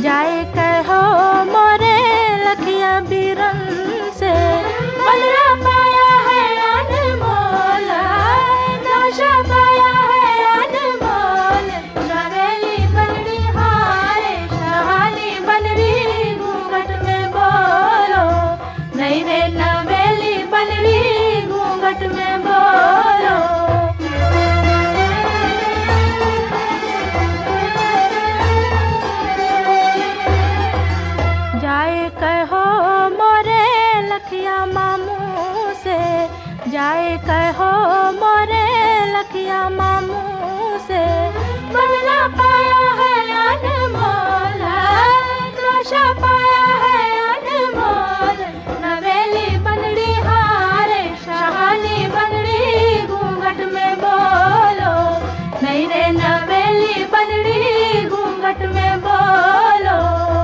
जाए कहो मोरे लखिया बीरन से, बलरा पाया है अनमोल, नशा पाया है अनमोल। नवेली बनरी हारे शहानी बनरी घूंघट में बोलो, नहीं रे नवेली बनरी घूंघट में बोलो। जाए कहो मोरे लखिया मामू से, जाए कहो मोरे लखिया मामू से, बदला पाया है अनमोल, नशा पाया है अनमोल। नवेली बनड़ी हारे शहानी बनड़ी घूंघट में बोलो, नहीं रे नवेली बनड़ी घूंघट में बोलो।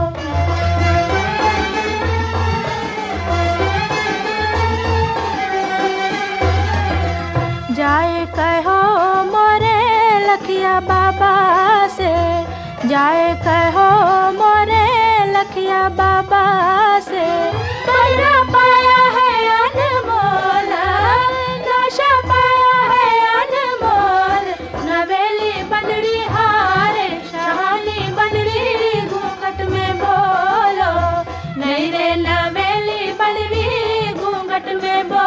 जाए कहो मोरे लखिया बाबा से, जाए कहो मोरे लखिया बाबा से, बलरा पाया है अनमोल, नशा पाया है अनमोल। नवेली बनड़ी हारे शहानी बनड़ी घूंघट में बोलो, नहीं रे नवेली बनड़ी घूंघट में बोलो।